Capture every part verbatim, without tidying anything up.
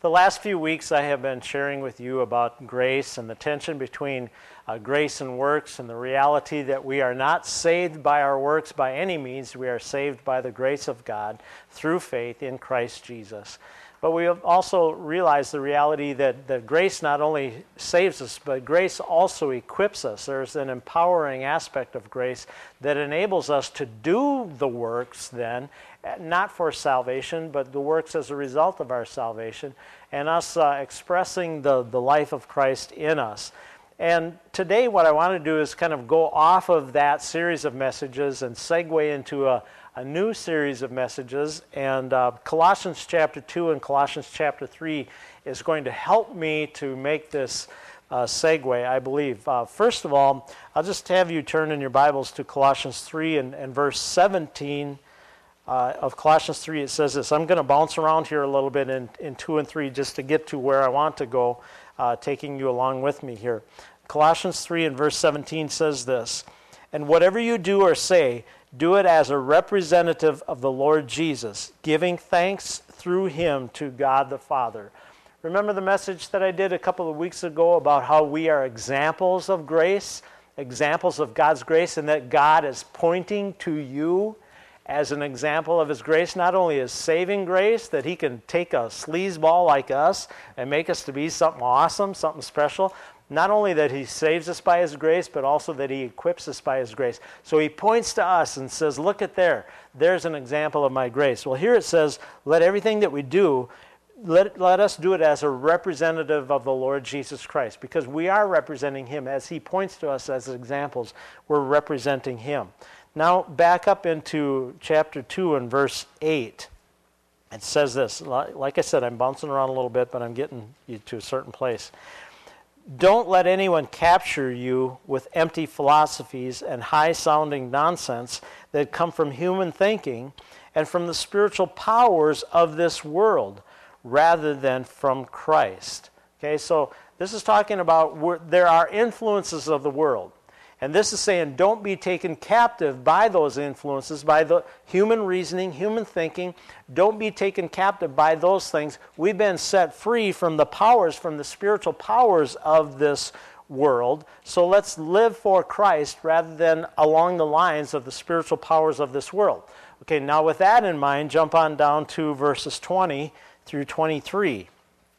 The last few weeks I have been sharing with you about grace and the tension between uh, grace and works, and the reality that we are not saved by our works by any means. We are saved by the grace of God through faith in Christ Jesus. But we have also realized the reality that, that grace not only saves us, but grace also equips us. There's an empowering aspect of grace that enables us to do the works then, not for salvation, but the works as a result of our salvation, and us uh, expressing the, the life of Christ in us. And today what I want to do is kind of go off of that series of messages and segue into a a new series of messages, and uh, Colossians chapter two and Colossians chapter three is going to help me to make this uh, segue, I believe. Uh, first of all, I'll just have you turn in your Bibles to Colossians three and, and verse seventeen uh, of Colossians three. It says this. I'm going to bounce around here a little bit in, in two and three just to get to where I want to go, uh, taking you along with me here. Colossians three and verse seventeen says this, "And whatever you do or say, do it as a representative of the Lord Jesus, giving thanks through him to God the Father." Remember the message that I did a couple of weeks ago about how we are examples of grace, examples of God's grace, and that God is pointing to you as an example of his grace, not only his saving grace, that he can take a sleazeball like us and make us to be something awesome, something special. Not only that he saves us by his grace, but also that he equips us by his grace. So he points to us and says, look at there. There's an example of my grace. Well, here it says, let everything that we do, let, let us do it as a representative of the Lord Jesus Christ, because we are representing him. As he points to us as examples, we're representing him. Now, back up into chapter two and verse eight. It says this. Like I said, I'm bouncing around a little bit, but I'm getting you to a certain place. "Don't let anyone capture you with empty philosophies and high-sounding nonsense that come from human thinking and from the spiritual powers of this world, rather than from Christ." Okay, so this is talking about there are influences of the world. And this is saying don't be taken captive by those influences, by the human reasoning, human thinking. Don't be taken captive by those things. We've been set free from the powers, from the spiritual powers of this world. So let's live for Christ rather than along the lines of the spiritual powers of this world. Okay, now with that in mind, jump on down to verses twenty through twenty-three.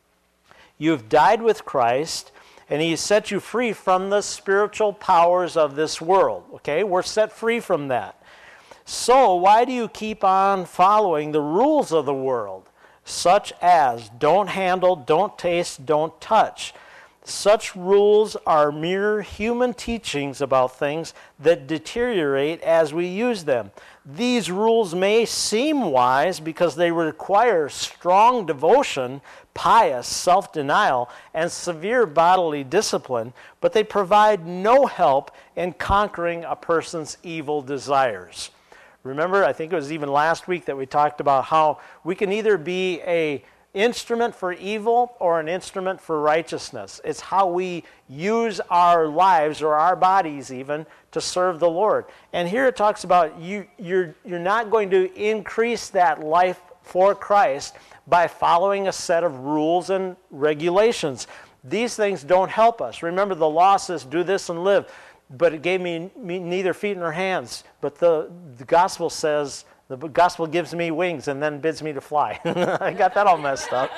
"You've died with Christ, and he has set you free from the spiritual powers of this world." Okay, we're set free from that. "So why do you keep on following the rules of the world, such as don't handle, don't taste, don't touch? Such rules are mere human teachings about things that deteriorate as we use them. These rules may seem wise because they require strong devotion, pious self-denial, and severe bodily discipline, but they provide no help in conquering a person's evil desires." Remember, I think it was even last week that we talked about how we can either be a instrument for evil or an instrument for righteousness. It's how we use our lives or our bodies even to serve the Lord. And here it talks about you, you're, you're not going to increase that life for Christ by following a set of rules and regulations. These things don't help us. Remember, the law says, do this and live, but it gave me, me neither feet nor hands. But the, the gospel says, the gospel gives me wings and then bids me to fly. I got that all messed up.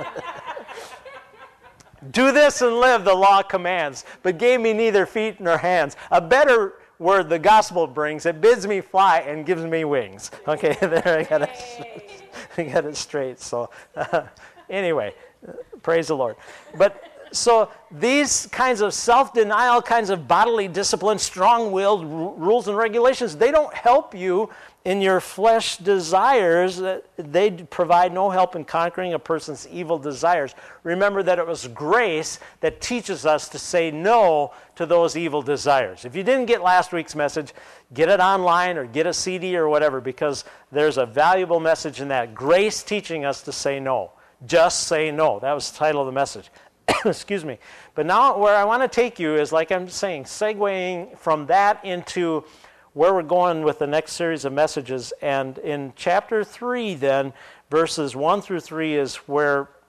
"Do this and live," the law commands, but gave me neither feet nor hands. A better word the gospel brings, it bids me fly and gives me wings. Okay, there I got it, I got it straight. So uh, anyway, praise the Lord. But so these kinds of self-denial, kinds of bodily discipline, strong-willed r- rules and regulations, they don't help you in your flesh desires. They provide no help in conquering a person's evil desires. Remember that it was grace that teaches us to say no to those evil desires. If you didn't get last week's message, get it online or get a C D or whatever, because there's a valuable message in that. Grace teaching us to say no. Just say no. That was the title of the message. Excuse me. But now where I want to take you is, like I'm saying, segueing from that into where we're going with the next series of messages. And in chapter three then, verses one through three is where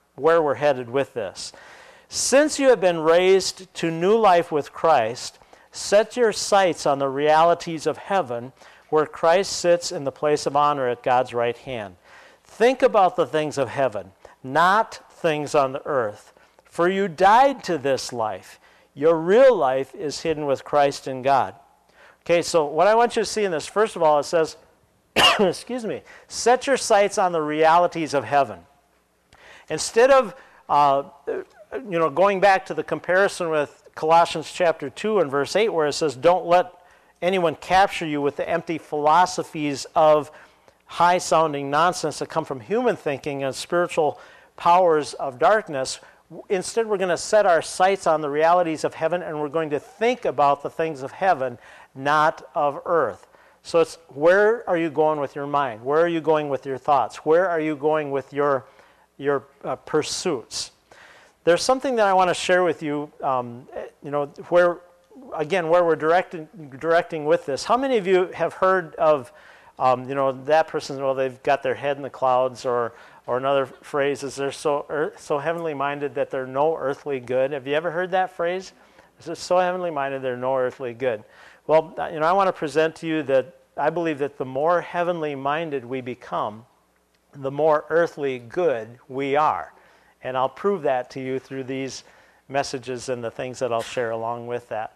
where we're headed with this. Since you have been raised to new life with Christ, set your sights on the realities of heaven, where Christ sits in the place of honor at God's right hand. Think about the things of heaven, not things on the earth. For you died to this life. Your real life is hidden with Christ in God. Okay, so what I want you to see in this, first of all, it says, excuse me, set your sights on the realities of heaven. Instead of, uh, you know, going back to the comparison with Colossians chapter two and verse eight, where it says, don't let anyone capture you with the empty philosophies of high-sounding nonsense that come from human thinking and spiritual powers of darkness. Instead, we're going to set our sights on the realities of heaven, and we're going to think about the things of heaven, not of earth. So it's, where are you going with your mind? Where are you going with your thoughts? Where are you going with your, your uh, pursuits? There's something that I want to share with you, um, you know, where, again, where we're directing, directing with this. How many of you have heard of, um, you know, that person, well, they've got their head in the clouds, or or another phrase is they're so earth, so heavenly minded that they're no earthly good. Have you ever heard that phrase? They're so heavenly minded they're no earthly good. Well, you know, I want to present to you that I believe that the more heavenly minded we become, the more earthly good we are. And I'll prove that to you through these messages and the things that I'll share along with that.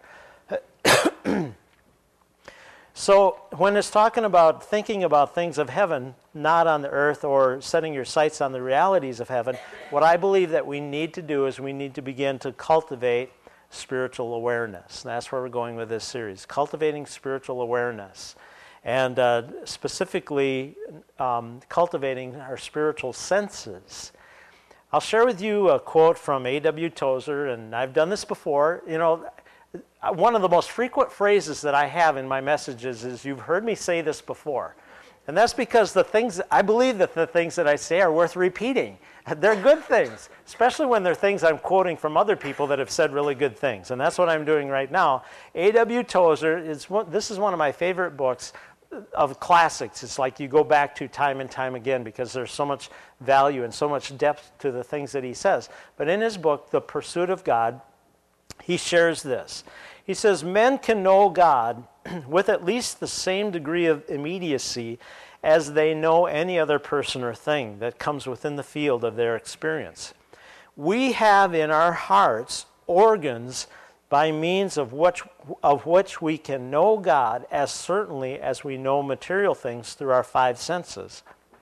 So when it's talking about thinking about things of heaven, not on the earth, or setting your sights on the realities of heaven, what I believe that we need to do is we need to begin to cultivate spiritual awareness. And that's where we're going with this series, cultivating spiritual awareness. And uh, specifically um, cultivating our spiritual senses. I'll share with you a quote from A W Tozer, and I've done this before. You know, one of the most frequent phrases that I have in my messages is, you've heard me say this before. And that's because the things, I believe that the things that I say are worth repeating. They're good things, especially when they're things I'm quoting from other people that have said really good things. And that's what I'm doing right now. A W Tozer, is one, this is one of my favorite books of classics. It's like you go back to time and time again because there's so much value and so much depth to the things that he says. But in his book, The Pursuit of God, he shares this. He says, men can know God with at least the same degree of immediacy as they know any other person or thing that comes within the field of their experience. We have in our hearts organs by means of which, of which we can know God as certainly as we know material things through our five senses.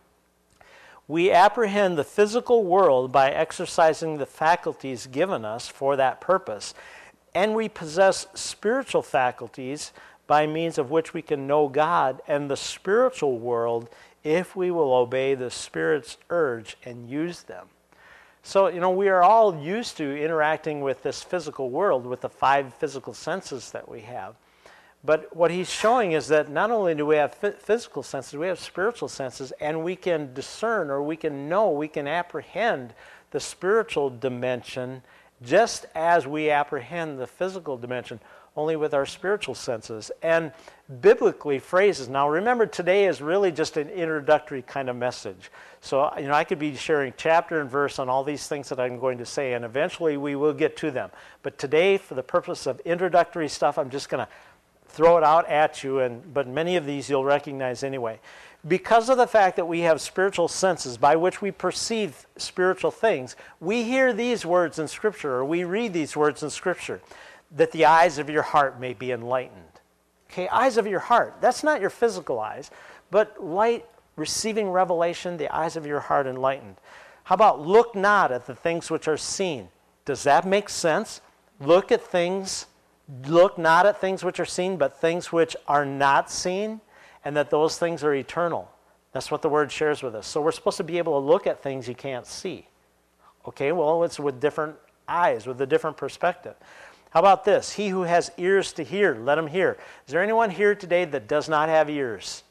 We apprehend the physical world by exercising the faculties given us for that purpose, and we possess spiritual faculties by means of which we can know God and the spiritual world if we will obey the Spirit's urge and use them. So, you know, we are all used to interacting with this physical world with the five physical senses that we have. But what he's showing is that not only do we have physical senses, we have spiritual senses, and we can discern, or we can know, we can apprehend the spiritual dimension just as we apprehend the physical dimension, only with our spiritual senses. And biblically phrases. Now remember, today is really just an introductory kind of message. So, you know, I could be sharing chapter and verse on all these things that I'm going to say, and eventually we will get to them. But today, for the purpose of introductory stuff, I'm just going to throw it out at you, and but many of these you'll recognize anyway. Because of the fact that we have spiritual senses by which we perceive spiritual things, we hear these words in Scripture, or we read these words in Scripture, that the eyes of your heart may be enlightened. Okay, eyes of your heart. That's not your physical eyes, but light, receiving revelation, the eyes of your heart enlightened. How about look not at the things which are seen? Does that make sense? Look at things, look not at things which are seen, but things which are not seen, and that those things are eternal. That's what the Word shares with us. So we're supposed to be able to look at things you can't see. Okay, well, it's with different eyes, with a different perspective. How about this? He who has ears to hear, let him hear. Is there anyone here today that does not have ears?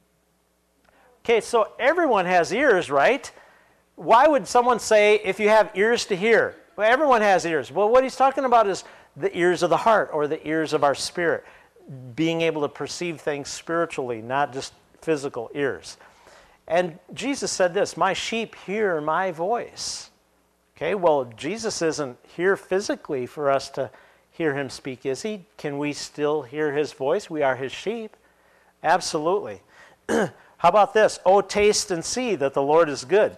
Okay, so everyone has ears, right? Why would someone say, if you have ears to hear? Well, everyone has ears. Well, what he's talking about is the ears of the heart, or the ears of our spirit. Being able to perceive things spiritually, not just physical ears. And Jesus said this, my sheep hear my voice. Okay, well, Jesus isn't here physically for us to hear him speak, is he? Can we still hear his voice? We are his sheep. Absolutely. How about this? Oh, taste and see that the Lord is good.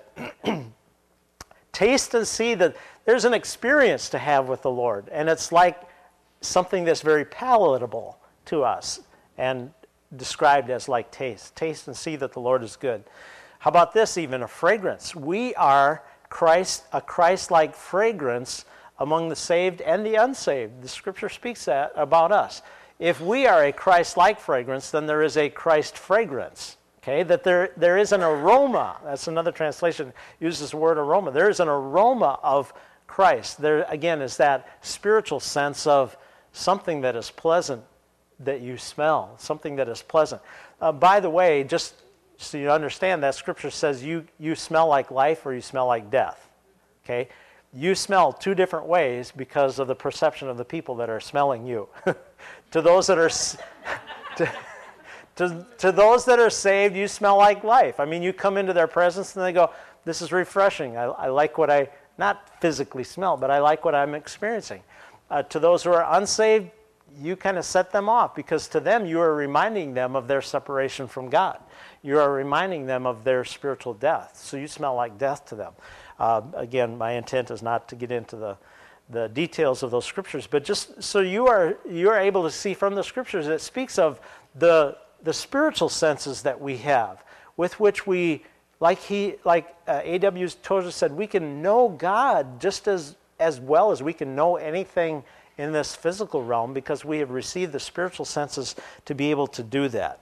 Taste and see that there's an experience to have with the Lord, and it's like something that's very palatable to us and described as like taste. Taste and see that the Lord is good. How about this, even a fragrance? We are Christ, a Christ-like fragrance among the saved and the unsaved. The Scripture speaks that about us. If we are a Christ-like fragrance, then there is a Christ fragrance. Okay, that there there is an aroma. That's another translation uses the word aroma. There is an aroma of Christ. There again is that spiritual sense of something that is pleasant that you smell, something that is pleasant. Uh, by the way, just so you understand, that Scripture says you you smell like life or you smell like death. Okay, you smell two different ways because of the perception of the people that are smelling you. To those that are to, to, to those that are saved, you smell like life. I mean, you come into their presence and they go, "This is refreshing. I, I like what I not physically smell, but I like what I'm experiencing." Uh, to those who are unsaved, you kind of set them off because to them you are reminding them of their separation from God. You are reminding them of their spiritual death. So you smell like death to them. Uh, again, my intent is not to get into the, the details of those scriptures, but just so you are you are able to see from the scriptures, it speaks of the the spiritual senses that we have, with which we, like he like uh, A W Tozer said, we can know God just as as well as we can know anything in this physical realm because we have received the spiritual senses to be able to do that.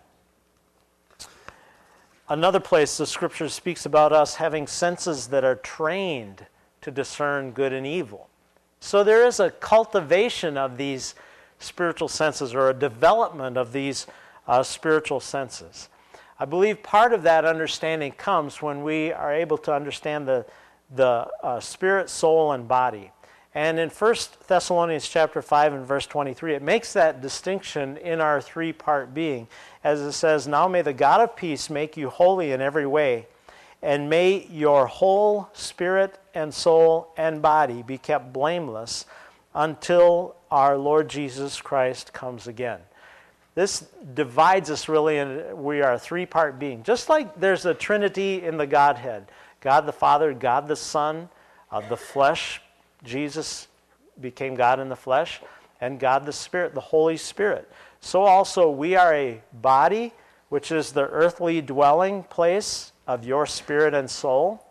Another place the Scripture speaks about us having senses that are trained to discern good and evil. So there is a cultivation of these spiritual senses or a development of these uh, spiritual senses. I believe part of that understanding comes when we are able to understand the, the uh, spirit, soul, and body. And in First Thessalonians chapter five and verse twenty-three, it makes that distinction in our three-part being. As it says, "Now may the God of peace make you holy in every way, and may your whole spirit and soul and body be kept blameless until our Lord Jesus Christ comes again." This divides us really, and we are a three-part being. Just like there's a Trinity in the Godhead. God the Father, God the Son, uh, the flesh, Jesus became God in the flesh, and God the Spirit, the Holy Spirit. So also we are a body, which is the earthly dwelling place of your spirit and soul.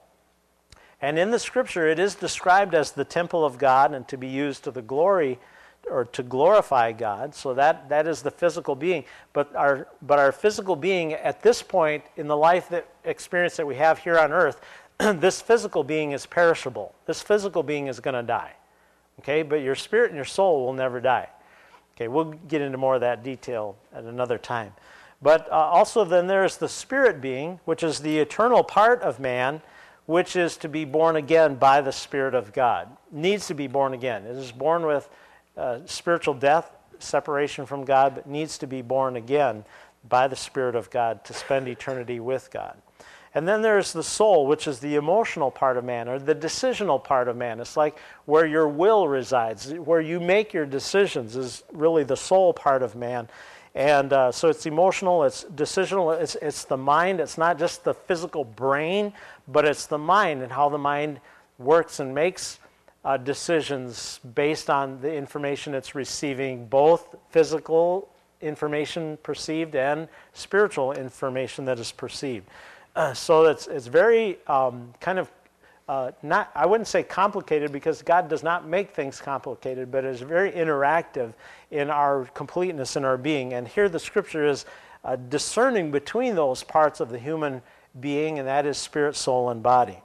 And in the Scripture, it is described as the temple of God and to be used to the glory or to glorify God. So that, that is the physical being. But our but our physical being at this point in the life that experience that we have here on earth, this physical being is perishable. This physical being is going to die. Okay, but your spirit and your soul will never die. Okay, we'll get into more of that detail at another time. But uh, also then there's the spirit being, which is the eternal part of man, which is to be born again by the Spirit of God. Needs to be born again. It is born with uh, spiritual death, separation from God, but needs to be born again by the Spirit of God to spend eternity with God. And then there's the soul, which is the emotional part of man, or the decisional part of man. It's like where your will resides, where you make your decisions is really the soul part of man. And uh, so it's emotional, it's decisional, it's, it's the mind. It's not just the physical brain, but it's the mind and how the mind works and makes uh, decisions based on the information it's receiving, both physical information perceived and spiritual information that is perceived. Uh, so it's it's very um, kind of uh, not, I wouldn't say complicated because God does not make things complicated, but it's very interactive in our completeness in our being. And here the Scripture is uh, discerning between those parts of the human being, and that is spirit, soul, and body.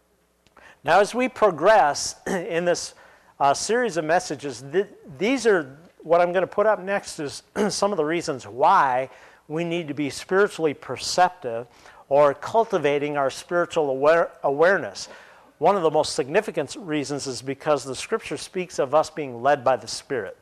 Now as we progress in this uh, series of messages, th- these are what I'm going to put up next is some of the reasons why we need to be spiritually perceptive or cultivating our spiritual aware, awareness. One of the most significant reasons is because the Scripture speaks of us being led by the Spirit.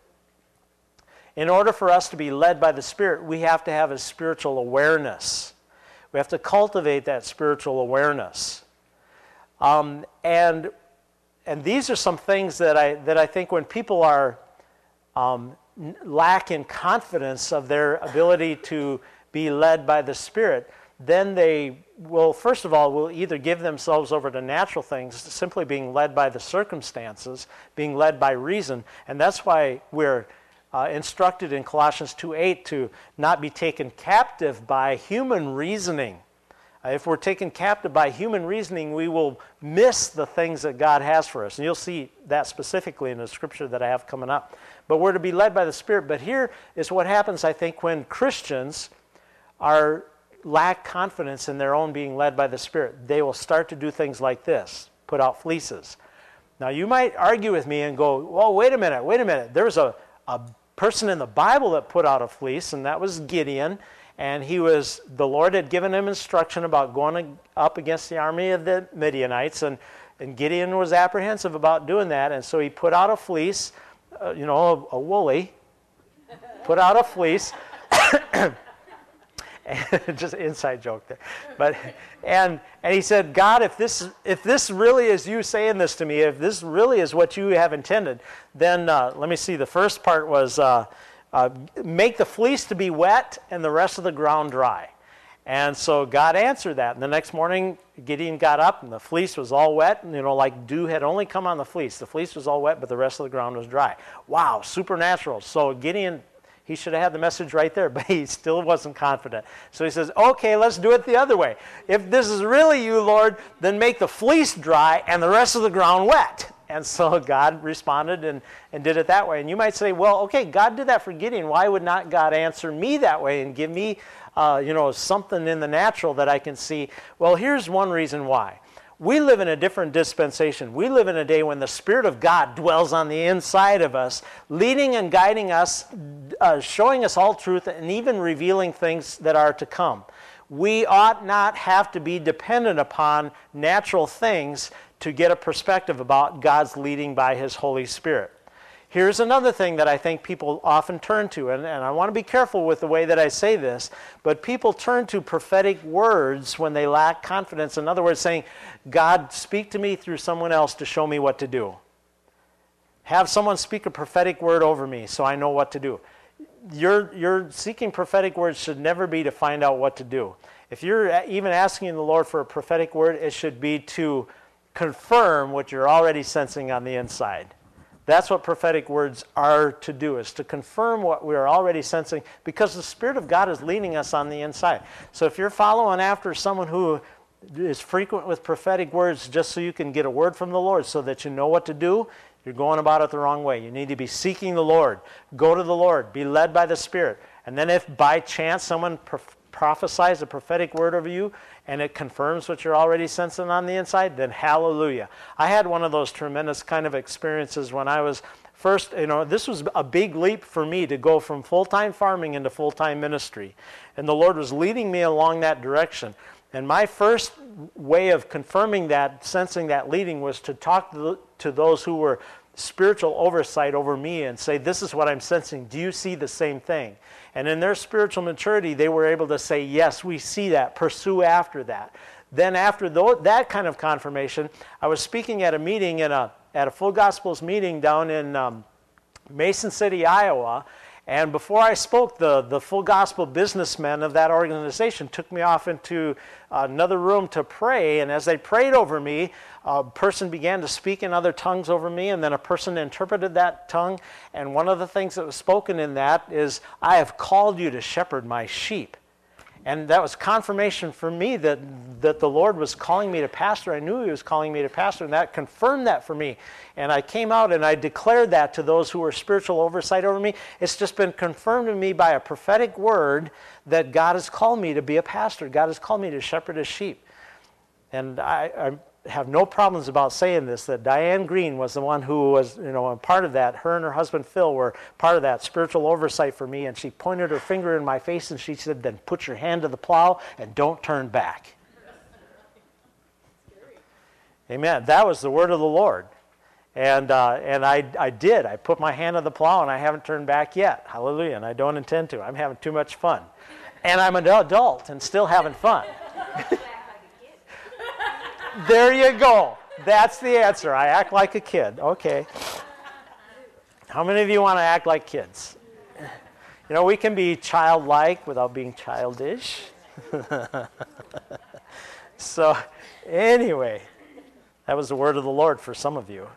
In order for us to be led by the Spirit, we have to have a spiritual awareness. We have to cultivate that spiritual awareness. Um, and and these are some things that I that I think when people are um, lack in confidence of their ability to be led by the Spirit, then they will, first of all, will either give themselves over to natural things, simply being led by the circumstances, being led by reason, and that's why we're uh, instructed in Colossians two eight to not be taken captive by human reasoning. Uh, if we're taken captive by human reasoning, we will miss the things that God has for us, and you'll see that specifically in the scripture that I have coming up. But we're to be led by the Spirit. But here is what happens, I think, when Christians are lack confidence in their own being led by the Spirit. They will start to do things like this, put out fleeces. Now, you might argue with me and go, well, wait a minute, wait a minute. There's a, a person in the Bible that put out a fleece, and that was Gideon. And he was, the Lord had given him instruction about going up against the army of the Midianites, and, and Gideon was apprehensive about doing that, and so he put out a fleece, uh, you know, a, a woolly, put out a fleece, just an inside joke there, but and and he said, God, if this if this really is you saying this to me, if this really is what you have intended, then uh, let me see. The first part was uh, uh, make the fleece to be wet and the rest of the ground dry, and so God answered that. And the next morning, Gideon got up and the fleece was all wet, and you know, like dew had only come on the fleece. The fleece was all wet, but the rest of the ground was dry. Wow, supernatural. So Gideon, he should have had the message right there, but he still wasn't confident. So he says, okay, let's do it the other way. If this is really you, Lord, then make the fleece dry and the rest of the ground wet. And so God responded and, and did it that way. And you might say, well, okay, God did that for Gideon. Why would not God answer me that way and give me uh, you know, something in the natural that I can see? Well, here's one reason why. We live in a different dispensation. We live in a day when the Spirit of God dwells on the inside of us, leading and guiding us, uh, showing us all truth, and even revealing things that are to come. We ought not have to be dependent upon natural things to get a perspective about God's leading by His Holy Spirit. Here's another thing that I think people often turn to, and, and I want to be careful with the way that I say this, but people turn to prophetic words when they lack confidence. In other words, saying, God, speak to me through someone else to show me what to do. Have someone speak a prophetic word over me so I know what to do. Your, your seeking prophetic words should never be to find out what to do. If you're even asking the Lord for a prophetic word, it should be to confirm what you're already sensing on the inside. That's what prophetic words are to do, is to confirm what we are already sensing, because the Spirit of God is leading us on the inside. So if you're following after someone who is frequent with prophetic words just so you can get a word from the Lord so that you know what to do, you're going about it the wrong way. You need to be seeking the Lord. Go to the Lord. Be led by the Spirit. And then if by chance someone prof- prophesies a prophetic word over you and it confirms what you're already sensing on the inside, then hallelujah. I had one of those tremendous kind of experiences when I was first, you know, this was a big leap for me to go from full-time farming into full-time ministry. And the Lord was leading me along that direction. And my first way of confirming that, sensing that leading, was to talk to, the, to those who were spiritual oversight over me and say, this is what I'm sensing. Do you see the same thing? And in their spiritual maturity, they were able to say, yes, we see that. Pursue after that. Then after th- that kind of confirmation, I was speaking at a meeting, in a, at a Full Gospels meeting down in um, Mason City, Iowa. And before I spoke, the, the Full Gospel businessmen of that organization took me off into another room to pray. And as they prayed over me, a person began to speak in other tongues over me, and then a person interpreted that tongue. And one of the things that was spoken in that is, I have called you to shepherd my sheep. And that was confirmation for me that, that the Lord was calling me to pastor. I knew He was calling me to pastor, and that confirmed that for me. And I came out and I declared that to those who were spiritual oversight over me. It's just been confirmed to me by a prophetic word that God has called me to be a pastor. God has called me to shepherd His sheep. And I, I have no problems about saying this, that Diane Green was the one who was, you know, a part of that. Her and her husband Phil were part of that spiritual oversight for me, and she pointed her finger in my face and she said, then put your hand to the plow and don't turn back. Amen. That was the word of the Lord. And uh, and I, I did. I put my hand on the plow and I haven't turned back yet. Hallelujah. And I don't intend to. I'm having too much fun. And I'm an adult and still having fun. There you go. That's the answer. I act like a kid. Okay. How many of you want to act like kids? You know, we can be childlike without being childish. So, anyway, that was the word of the Lord for some of you.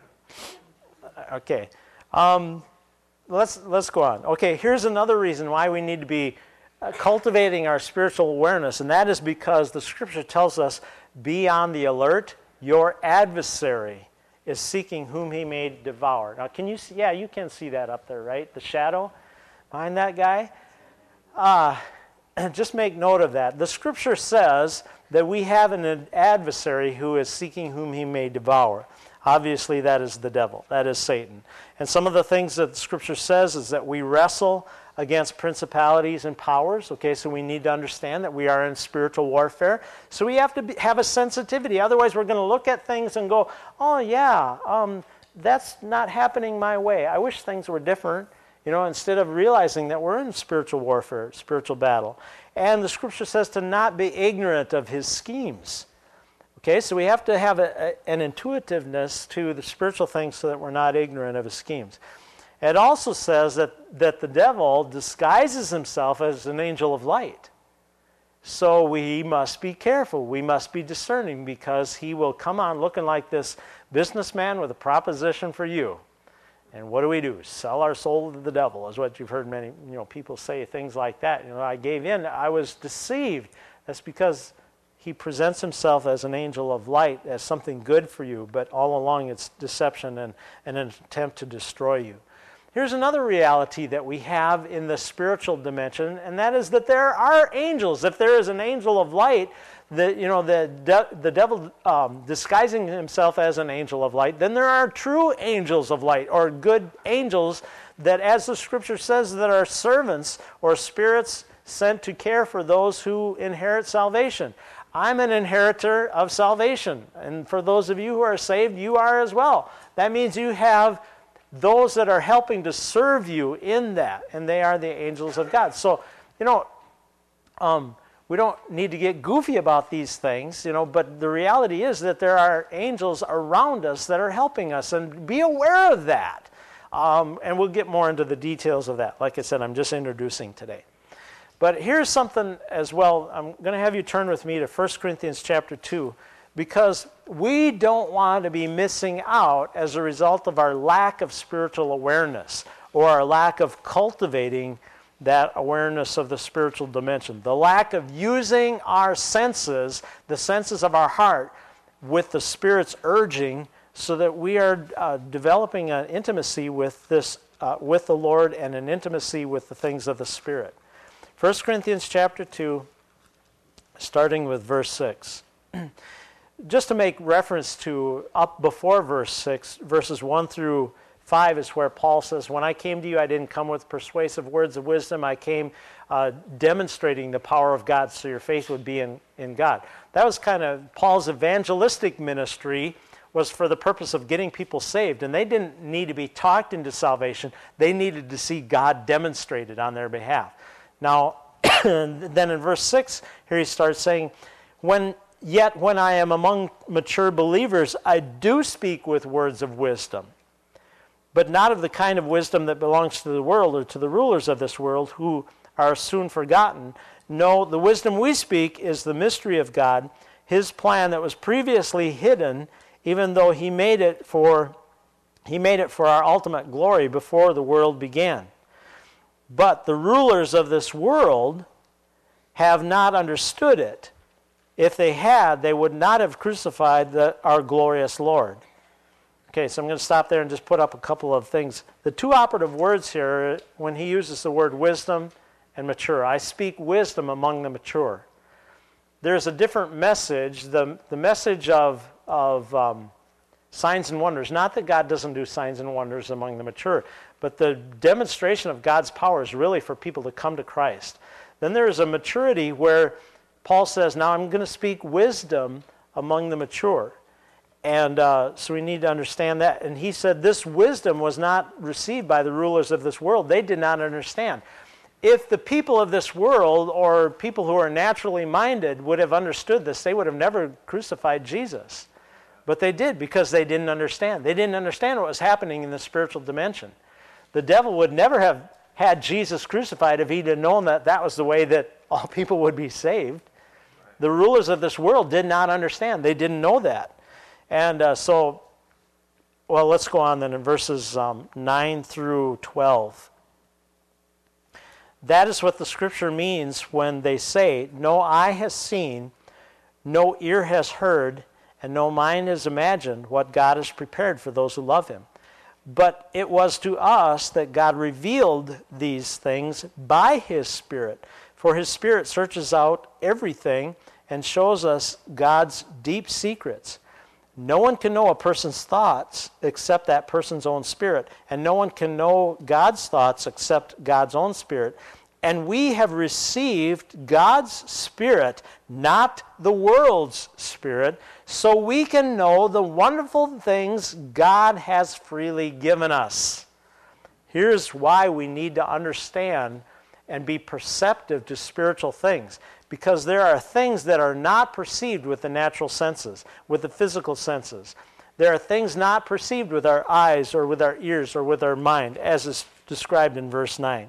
Okay. Um, let's let's go on. Okay, here's another reason why we need to be uh, cultivating our spiritual awareness, and that is because the Scripture tells us, be on the alert. Your adversary is seeking whom he may devour. Now, can you see? Yeah, you can see that up there, right? The shadow behind that guy. Uh, just make note of that. The Scripture says that we have an adversary who is seeking whom he may devour. Obviously, that is the devil. That is Satan. And some of the things that the Scripture says is that we wrestle against principalities and powers. Okay, so we need to understand that we are in spiritual warfare. So we have to be, have a sensitivity. Otherwise, we're going to look at things and go, oh, yeah, um, that's not happening my way. I wish things were different. You know, instead of realizing that we're in spiritual warfare, spiritual battle. And the Scripture says to not be ignorant of his schemes. Okay, so we have to have a, a, an intuitiveness to the spiritual things so that we're not ignorant of his schemes. It also says that, that the devil disguises himself as an angel of light. So we must be careful. We must be discerning, because he will come on looking like this businessman with a proposition for you. And what do we do? Sell our soul to the devil, is what you've heard many you know, people say, things like that. You know, I gave in. I was deceived. That's because he presents himself as an angel of light, as something good for you, but all along it's deception and, and an attempt to destroy you. Here's another reality that we have in the spiritual dimension, and that is that there are angels. If there is an angel of light, the, you know, the, de- the devil um, disguising himself as an angel of light, then there are true angels of light, or good angels that, as the Scripture says, that are servants or spirits sent to care for those who inherit salvation. I'm an inheritor of salvation, and for those of you who are saved, you are as well. That means you have those that are helping to serve you in that, and they are the angels of God. So, you know, um, we don't need to get goofy about these things, you know, but the reality is that there are angels around us that are helping us, and be aware of that. Um, and we'll get more into the details of that. Like I said, I'm just introducing today. But here's something as well. I'm going to have you turn with me to First Corinthians chapter two, because we don't want to be missing out as a result of our lack of spiritual awareness, or our lack of cultivating that awareness of the spiritual dimension. The lack of using our senses, the senses of our heart, with the Spirit's urging, so that we are uh, developing an intimacy with this, uh, with the Lord, and an intimacy with the things of the Spirit. First Corinthians chapter two, starting with verse six. Just to make reference to up before verse six, verses one through five is where Paul says, when I came to you, I didn't come with persuasive words of wisdom. I came uh, demonstrating the power of God, so your faith would be in, in God. That was kind of Paul's evangelistic ministry, was for the purpose of getting people saved. And they didn't need to be talked into salvation. They needed to see God demonstrated on their behalf. Now, then in verse six, here he starts saying, when yet when I am among mature believers, I do speak with words of wisdom, but not of the kind of wisdom that belongs to the world or to the rulers of this world, who are soon forgotten. No, the wisdom we speak is the mystery of God, his plan that was previously hidden, even though he made it for he made it for our ultimate glory before the world began. But the rulers of this world have not understood it. If they had, they would not have crucified the, our glorious Lord. Okay, so I'm going to stop there and just put up a couple of things. The two operative words here, when he uses the word wisdom and mature, I speak wisdom among the mature. There's a different message, the, the message of, of um, signs and wonders. Not that God doesn't do signs and wonders among the mature, but the demonstration of God's power is really for people to come to Christ. Then there is a maturity where Paul says, now I'm going to speak wisdom among the mature. And uh, so we need to understand that. And he said this wisdom was not received by the rulers of this world. They did not understand. If the people of this world, or people who are naturally minded, would have understood this, they would have never crucified Jesus. But they did because they didn't understand. They didn't understand what was happening in the spiritual dimension. The devil would never have had Jesus crucified if he'd have known that that was the way that all people would be saved. The rulers of this world did not understand. They didn't know that. And uh, so, well, let's go on then in verses um, nine through twelve. That is what the scripture means when they say, no eye has seen, no ear has heard, and no mind has imagined what God has prepared for those who love him. But it was to us that God revealed these things by his Spirit. For his Spirit searches out everything and shows us God's deep secrets. No one can know a person's thoughts except that person's own spirit. And no one can know God's thoughts except God's own spirit. And we have received God's Spirit, not the world's spirit, so we can know the wonderful things God has freely given us. Here's why we need to understand and be perceptive to spiritual things. Because there are things that are not perceived with the natural senses, with the physical senses. There are things not perceived with our eyes or with our ears or with our mind, as is described in verse nine.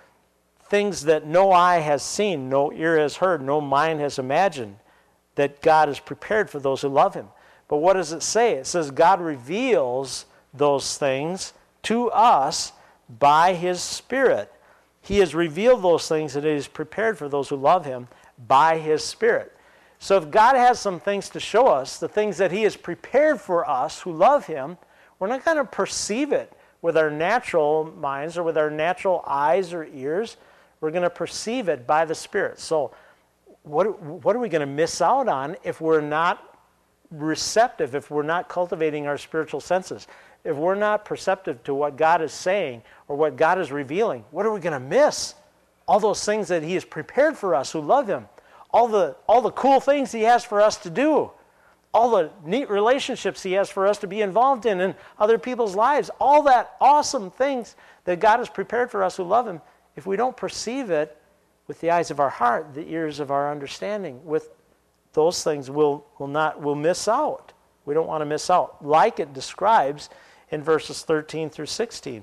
Things that no eye has seen, no ear has heard, no mind has imagined, that God has prepared for those who love him. But what does it say? It says God reveals those things to us by his Spirit. He has revealed those things that he has prepared for those who love him by his Spirit. So if God has some things to show us, the things that he has prepared for us who love him, we're not going to perceive it with our natural minds or with our natural eyes or ears. We're going to perceive it by the Spirit. So what, what are we going to miss out on if we're not receptive, if we're not cultivating our spiritual senses? If we're not perceptive to what God is saying or what God is revealing, what are we going to miss? All those things that he has prepared for us who love him. All the, all the cool things he has for us to do. All the neat relationships he has for us to be involved in in other people's lives. All that awesome things that God has prepared for us who love him. If we don't perceive it with the eyes of our heart, the ears of our understanding, with those things we'll, we'll, not, we'll miss out. We don't want to miss out. Like it describes in verses thirteen through sixteen.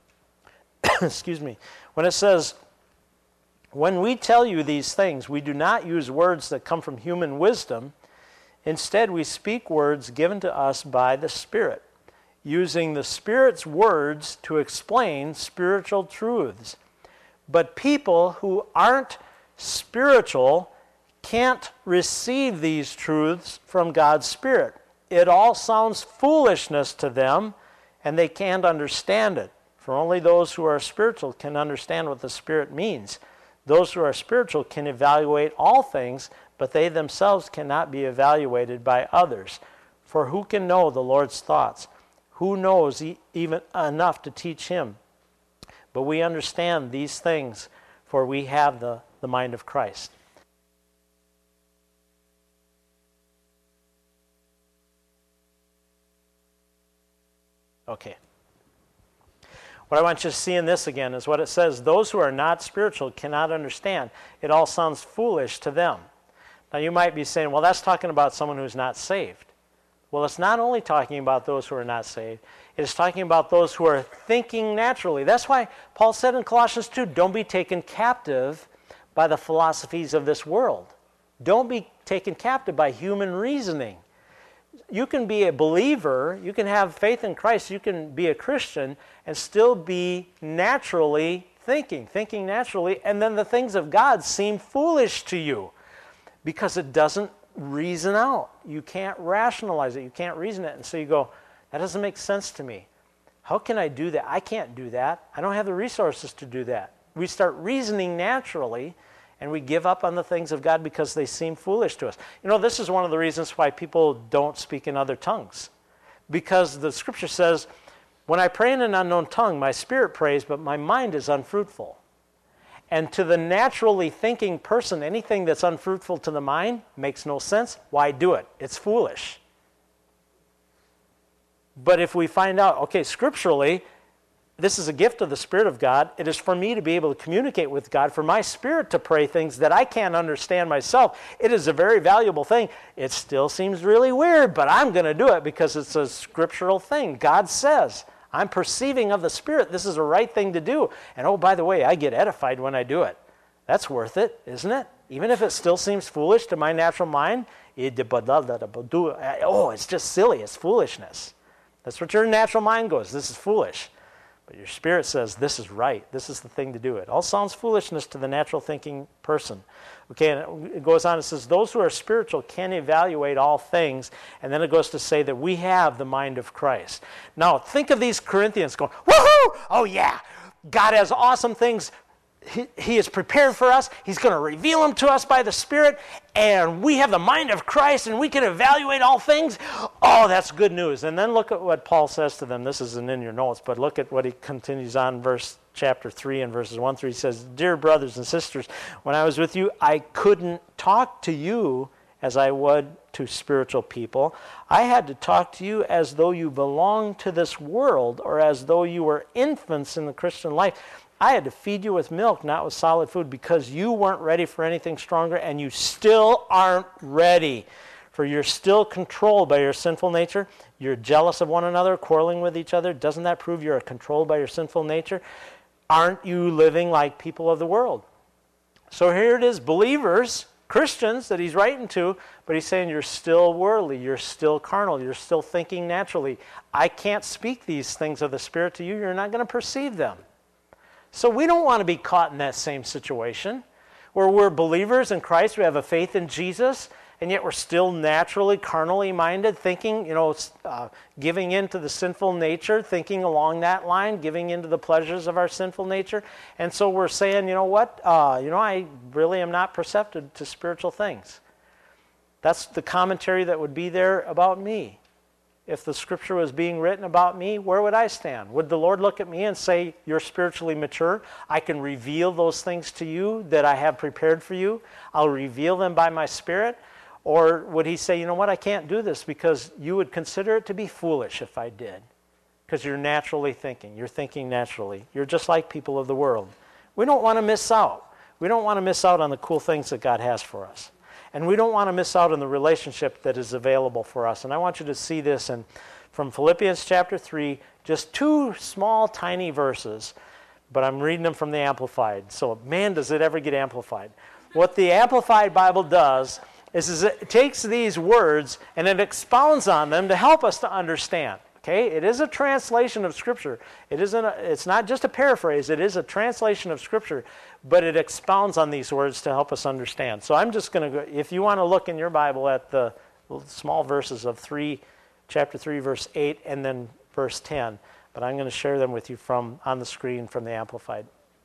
Excuse me. When it says, when we tell you these things, we do not use words that come from human wisdom. Instead, we speak words given to us by the Spirit, using the Spirit's words to explain spiritual truths. But people who aren't spiritual can't receive these truths from God's Spirit. It all sounds foolishness to them, and they can't understand it. For only those who are spiritual can understand what the Spirit means. Those who are spiritual can evaluate all things, but they themselves cannot be evaluated by others. For who can know the Lord's thoughts? Who knows even enough to teach him? But we understand these things, for we have the, the mind of Christ. Okay. What I want you to see in this again is what it says, those who are not spiritual cannot understand. It all sounds foolish to them. Now you might be saying, well, that's talking about someone who's not saved. Well, it's not only talking about those who are not saved. It is talking about those who are thinking naturally. That's why Paul said in Colossians two, don't be taken captive by the philosophies of this world. Don't be taken captive by human reasoning. You can be a believer, you can have faith in Christ, you can be a Christian and still be naturally thinking, thinking naturally, and then the things of God seem foolish to you because it doesn't reason out. You can't rationalize it, you can't reason it, and so you go, that doesn't make sense to me. How can I do that? I can't do that. I don't have the resources to do that. We start reasoning naturally, and we give up on the things of God because they seem foolish to us. You know, this is one of the reasons why people don't speak in other tongues. Because the scripture says, when I pray in an unknown tongue, my spirit prays, but my mind is unfruitful. And to the naturally thinking person, anything that's unfruitful to the mind makes no sense. Why do it? It's foolish. But if we find out, okay, scripturally, this is a gift of the Spirit of God. It is for me to be able to communicate with God, for my spirit to pray things that I can't understand myself. It is a very valuable thing. It still seems really weird, but I'm going to do it because it's a scriptural thing. God says, I'm perceiving of the Spirit. This is the right thing to do. And oh, by the way, I get edified when I do it. That's worth it, isn't it? Even if it still seems foolish to my natural mind, oh, it's just silly. It's foolishness. That's what your natural mind goes. This is foolish. But your spirit says, this is right. This is the thing to do. It all sounds foolishness to the natural thinking person. Okay, and it goes on, it says, those who are spiritual can evaluate all things. And then it goes to say that we have the mind of Christ. Now, think of these Corinthians going, woohoo! Oh, yeah, God has awesome things He, he is prepared for us. He's going to reveal them to us by the Spirit. And we have the mind of Christ and we can evaluate all things. Oh, that's good news. And then look at what Paul says to them. This isn't in your notes, but look at what he continues on verse chapter three and verses one through. He says, dear brothers and sisters, when I was with you, I couldn't talk to you as I would to spiritual people. I had to talk to you as though you belonged to this world or as though you were infants in the Christian life. I had to feed you with milk, not with solid food, because you weren't ready for anything stronger, and you still aren't ready. For you're still controlled by your sinful nature. You're jealous of one another, quarreling with each other. Doesn't that prove you're controlled by your sinful nature? Aren't you living like people of the world? So here it is, believers, Christians that he's writing to, but he's saying you're still worldly, you're still carnal, you're still thinking naturally. I can't speak these things of the Spirit to you. You're not going to perceive them. So we don't want to be caught in that same situation where we're believers in Christ, we have a faith in Jesus, and yet we're still naturally, carnally minded, thinking, you know, uh, giving in to the sinful nature, thinking along that line, giving into the pleasures of our sinful nature. And so we're saying, you know what, uh, you know, I really am not perceptive to spiritual things. That's the commentary that would be there about me. If the scripture was being written about me, where would I stand? Would the Lord look at me and say, you're spiritually mature? I can reveal those things to you that I have prepared for you. I'll reveal them by my Spirit. Or would he say, you know what, I can't do this because you would consider it to be foolish if I did. Because you're naturally thinking. You're thinking naturally. You're just like people of the world. We don't want to miss out. We don't want to miss out on the cool things that God has for us. And we don't want to miss out on the relationship that is available for us. And I want you to see this in, from Philippians chapter three, just two small, tiny verses, but I'm reading them from the Amplified. So, man, does it ever get amplified. What the Amplified Bible does is, is it takes these words and it expounds on them to help us to understand. Okay, it is a translation of Scripture. It isn't. A, it's not just a paraphrase. It is a translation of Scripture, but it expounds on these words to help us understand. So I'm just going to go. If you want to look in your Bible at the small verses of three, chapter three, verse eight, and then verse ten, but I'm going to share them with you from on the screen from the Amplified.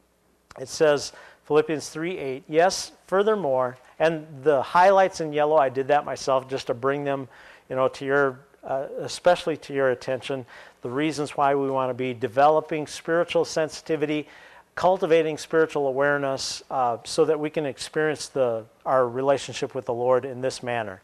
It says Philippians three eight. Yes, furthermore, and the highlights in yellow. I did that myself just to bring them, you know, to your. Uh, especially to your attention, the reasons why we want to be developing spiritual sensitivity, cultivating spiritual awareness, uh, so that we can experience the our relationship with the Lord in this manner.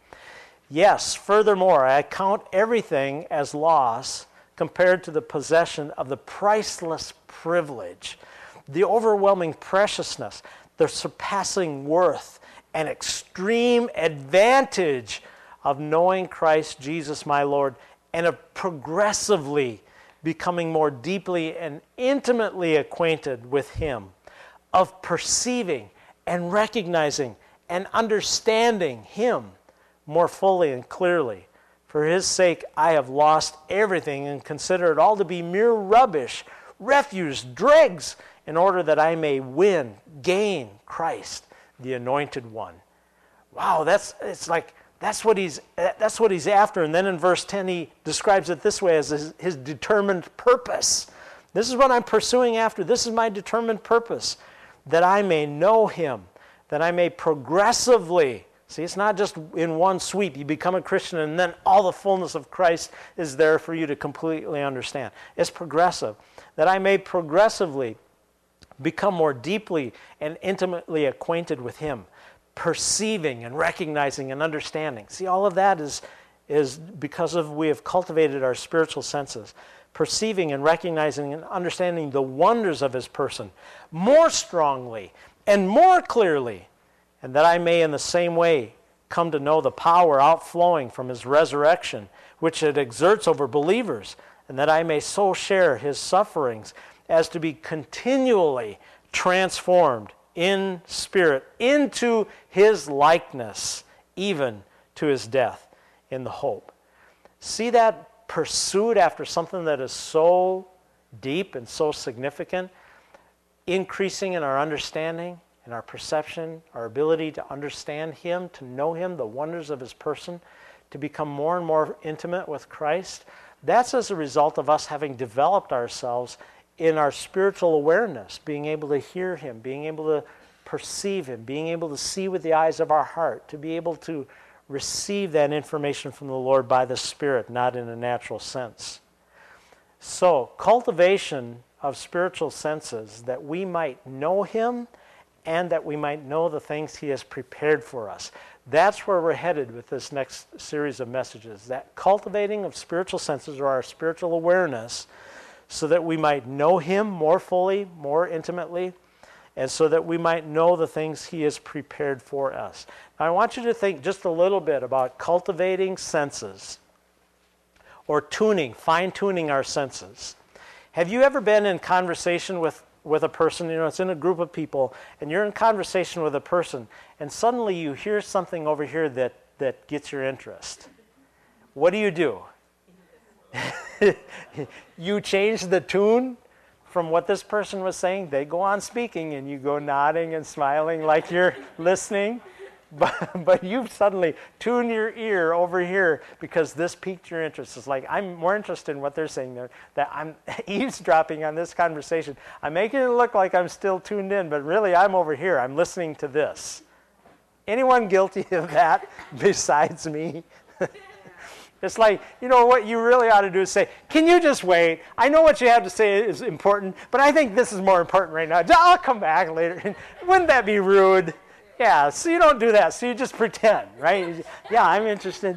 Yes, furthermore, I count everything as loss compared to the possession of the priceless privilege, the overwhelming preciousness, the surpassing worth, and extreme advantage of knowing Christ Jesus my Lord, and of progressively becoming more deeply and intimately acquainted with Him, of perceiving and recognizing and understanding Him more fully and clearly. For His sake I have lost everything and consider it all to be mere rubbish, refuse, dregs, in order that I may win, gain Christ, the Anointed One. Wow, that's it's like That's what he's that's what he's after. And then in verse ten, he describes it this way as his, his determined purpose. This is what I'm pursuing after. This is my determined purpose, that I may know Him, that I may progressively. See, it's not just in one sweep. You become a Christian and then all the fullness of Christ is there for you to completely understand. It's progressive. That I may progressively become more deeply and intimately acquainted with Him, perceiving and recognizing and understanding. See, all of that is, is because of we have cultivated our spiritual senses. perceiving and recognizing and understanding the wonders of his person more strongly and more clearly, and that I may in the same way come to know the power outflowing from his resurrection, which it exerts over believers, and that I may so share his sufferings as to be continually transformed in spirit into his likeness, even to his death, in the hope. See that pursuit after something that is so deep and so significant, increasing in our understanding, in our perception, our ability to understand him, to know him, the wonders of his person, to become more and more intimate with Christ. That's as a result of us having developed ourselves in our spiritual awareness, being able to hear him, being able to perceive him, being able to see with the eyes of our heart, to be able to receive that information from the Lord by the Spirit, not in a natural sense. So, cultivation of spiritual senses, that we might know him and that we might know the things he has prepared for us. That's where we're headed with this next series of messages, that cultivating of spiritual senses, or our spiritual awareness, so that we might know him more fully, more intimately, and so that we might know the things he has prepared for us. Now, I want you to think just a little bit about cultivating senses, or tuning, fine-tuning our senses. Have you ever been in conversation with, with a person, you know, it's in a group of people, and you're in conversation with a person, and suddenly you hear something over here that, that gets your interest? What do you do? You change the tune from what this person was saying. They go on speaking, and you go nodding and smiling like you're listening. But, but you've suddenly tuned your ear over here because this piqued your interest. It's like, I'm more interested in what they're saying there, that I'm eavesdropping on this conversation. I'm making it look like I'm still tuned in, but really I'm over here. I'm listening to this. Anyone guilty of that besides me? It's like, you know, what you really ought to do is say, can you just wait? I know what you have to say is important, but I think this is more important right now. I'll come back later. Wouldn't that be rude? Yeah, so you don't do that. So you just pretend, right? Yeah, I'm interested.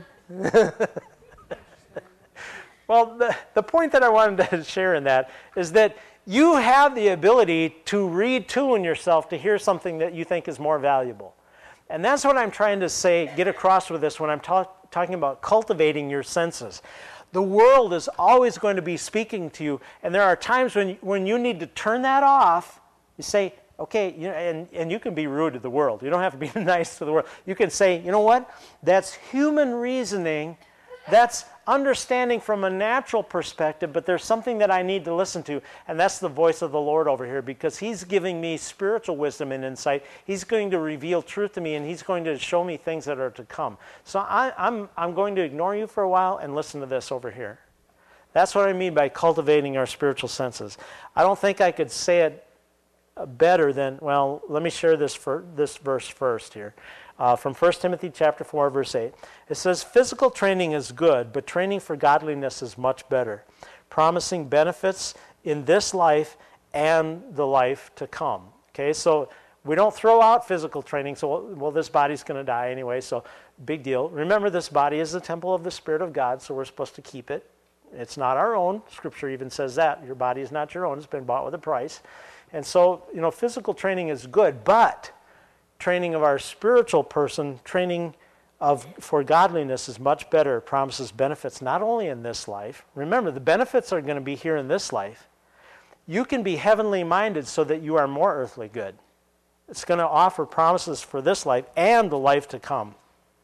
Well, the, the point that I wanted to share in that is that you have the ability to retune yourself to hear something that you think is more valuable. And that's what I'm trying to say, get across with this when I'm talking talking about cultivating your senses. The world is always going to be speaking to you, and there are times when, when you need to turn that off. You say, okay, you know, and, and you can be rude to the world. You don't have to be nice to the world. You can say, you know what? That's human reasoning. That's understanding from a natural perspective, but there's something that I need to listen to, and that's the voice of the Lord over here, because he's giving me spiritual wisdom and insight. He's going to reveal truth to me, and he's going to show me things that are to come. So I, I'm, I'm going to ignore you for a while and listen to this over here. That's what I mean by cultivating our spiritual senses. I don't think I could say it better than, well, let me share this, for, this verse first here. Uh, from First Timothy chapter four, verse eight. It says, physical training is good, but training for godliness is much better, promising benefits in this life and the life to come. Okay, so we don't throw out physical training, so, well, this body's going to die anyway, so big deal. Remember, this body is the temple of the Spirit of God, so we're supposed to keep it. It's not our own. Scripture even says that. Your body is not your own. It's been bought with a price. And so, you know, physical training is good, but training of our spiritual person, training of for godliness is much better. It promises benefits not only in this life. Remember, the benefits are going to be here in this life. You can be heavenly minded so that you are more earthly good. It's going to offer promises for this life and the life to come.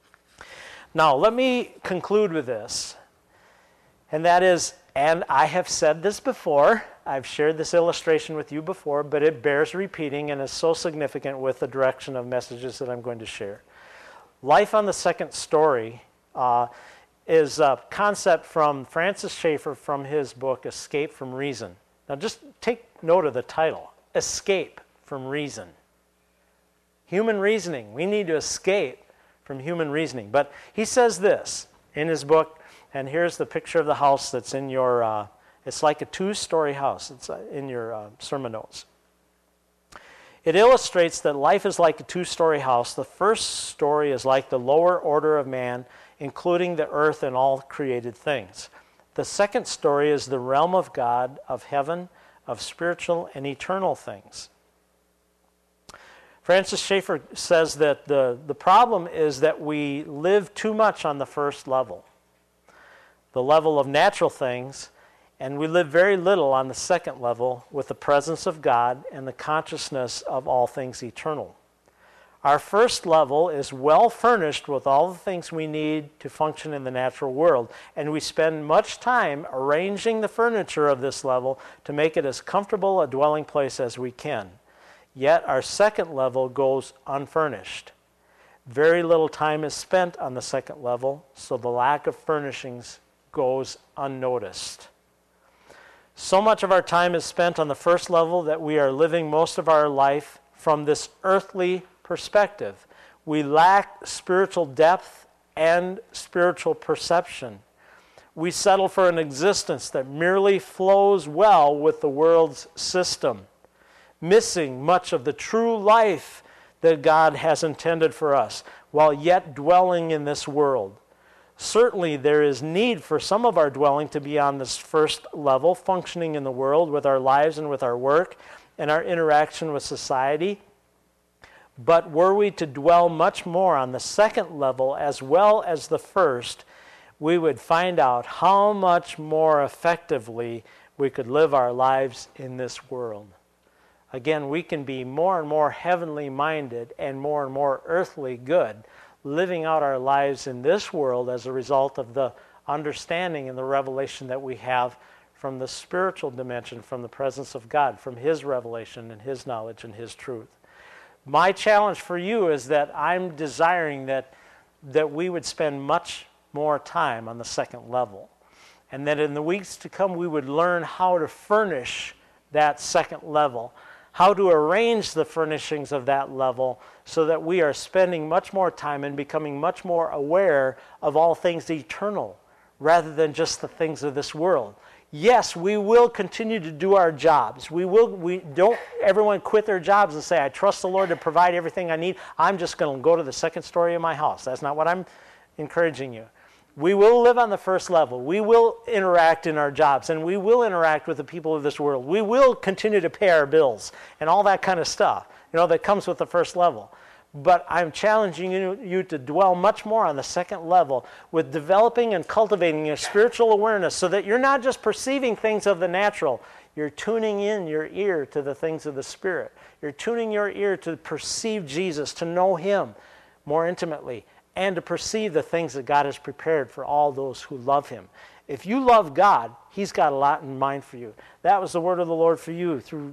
Now, let me conclude with this. And that is, and I have said this before, I've shared this illustration with you before, but it bears repeating and is so significant with the direction of messages that I'm going to share. Life on the Second Story uh, is a concept from Francis Schaeffer from his book, Escape from Reason. Now just take note of the title, Escape from Reason. Human reasoning. We need to escape from human reasoning. But he says this in his book, and here's the picture of the house that's in your, uh, it's like a two-story house. It's uh, in your uh, sermon notes. It illustrates that life is like a two-story house. The first story is like the lower order of man, including the earth and all created things. The second story is the realm of God, of heaven, of spiritual and eternal things. Francis Schaeffer says that the, the problem is that we live too much on the first level, the level of natural things, and we live very little on the second level with the presence of God and the consciousness of all things eternal. Our first level is well furnished with all the things we need to function in the natural world, and we spend much time arranging the furniture of this level to make it as comfortable a dwelling place as we can. Yet our second level goes unfurnished. Very little time is spent on the second level, so the lack of furnishings goes unnoticed. So much of our time is spent on the first level that we are living most of our life from this earthly perspective. We lack spiritual depth and spiritual perception. We settle for an existence that merely flows well with the world's system, missing much of the true life that God has intended for us, while yet dwelling in this world. Certainly there is need for some of our dwelling to be on this first level, functioning in the world with our lives and with our work and our interaction with society. But were we to dwell much more on the second level as well as the first, we would find out how much more effectively we could live our lives in this world. Again, we can be more and more heavenly minded and more and more earthly good, living out our lives in this world as a result of the understanding and the revelation that we have from the spiritual dimension, from the presence of God, from His revelation and His knowledge and His truth. My challenge for you is that I'm desiring that, that we would spend much more time on the second level, and that in the weeks to come we would learn how to furnish that second level, how to arrange the furnishings of that level so that we are spending much more time and becoming much more aware of all things eternal rather than just the things of this world. Yes, we will continue to do our jobs. We will. We don't everyone quit their jobs and say, I trust the Lord to provide everything I need. I'm just going to go to the second story of my house. That's not what I'm encouraging you. We will live on the first level. We will interact in our jobs, and we will interact with the people of this world. We will continue to pay our bills and all that kind of stuff, you know, that comes with the first level. But I'm challenging you, you to dwell much more on the second level with developing and cultivating a spiritual awareness so that you're not just perceiving things of the natural. You're tuning in your ear to the things of the Spirit. You're tuning your ear to perceive Jesus, to know Him more intimately, and to perceive the things that God has prepared for all those who love Him. If you love God, He's got a lot in mind for you. That was the word of the Lord for you through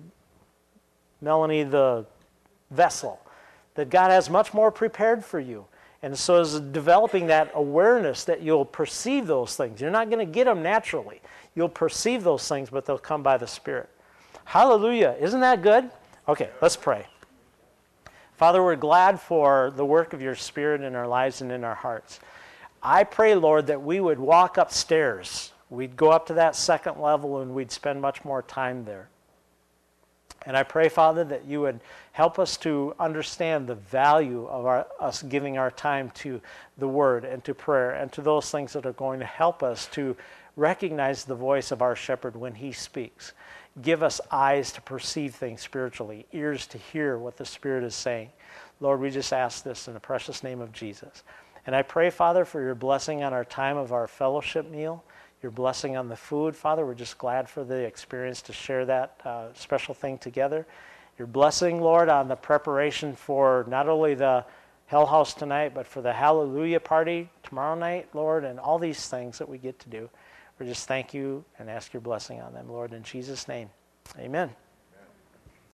Melanie the vessel, that God has much more prepared for you. And so as developing that awareness that you'll perceive those things. You're not going to get them naturally. You'll perceive those things, but they'll come by the Spirit. Hallelujah. Isn't that good? Okay, let's pray. Father, we're glad for the work of your Spirit in our lives and in our hearts. I pray, Lord, that we would walk upstairs. We'd go up to that second level and we'd spend much more time there. And I pray, Father, that you would help us to understand the value of our, us giving our time to the Word and to prayer and to those things that are going to help us to recognize the voice of our shepherd when he speaks. Give us eyes to perceive things spiritually, ears to hear what the Spirit is saying. Lord, we just ask this in the precious name of Jesus. And I pray, Father, for your blessing on our time of our fellowship meal, your blessing on the food. Father, we're just glad for the experience to share that uh, special thing together. Your blessing, Lord, on the preparation for not only the Hell House tonight, but for the Hallelujah party tomorrow night, Lord, and all these things that we get to do. We just thank you and ask your blessing on them, Lord, in Jesus' name. Amen.